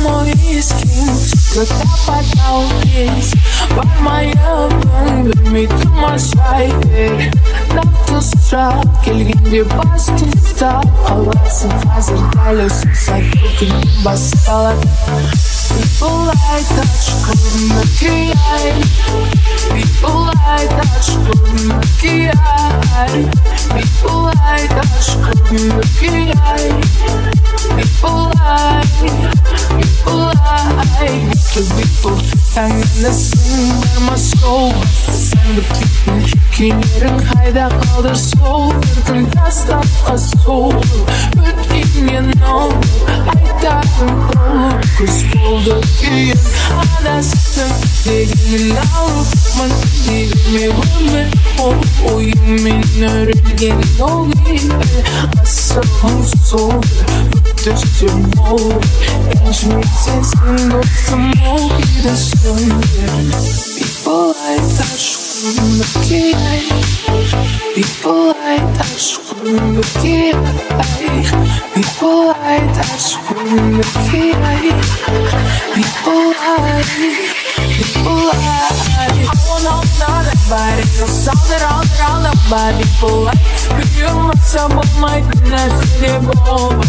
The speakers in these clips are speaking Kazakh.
мой instinct, когда поднялись. Бармайыбын білмей тұрмасай бер. Нақты сұрақ келгенде бас тұстап қаласың. Қазір дәл осы сәт бүгін басталады. People like that, шкурники ай. People like that, шкурники ай. People like that, шкурники ай. People like, people like. People таңнысың барма сол. Сәнді клиптің кейлерің қайда қалды сол. Бір күн тастапқа сол. Өткеннен ол айтатын ол. Күз болды кейін адастым дегенін алыпмын. Дегіме өмір ол ойымен өрілген ол кейбір. Асығым сол өтіште мол. Ренжіме сенсің досым ол кейді сөндер. People like that шкурники ай. People like that шкурники ай. People like that шкурники ай. People like, people like. I wanna know that body, no sound around the body. People like, you must have on my goodness, they bomb.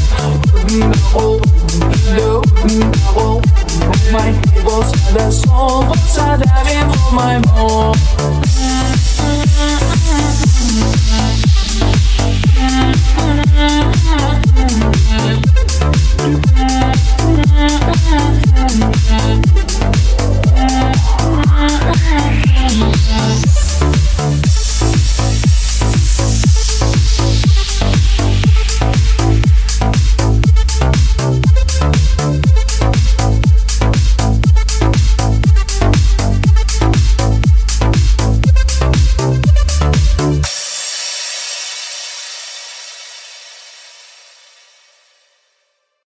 No, my neighbors, the soul, what's that having on my bone?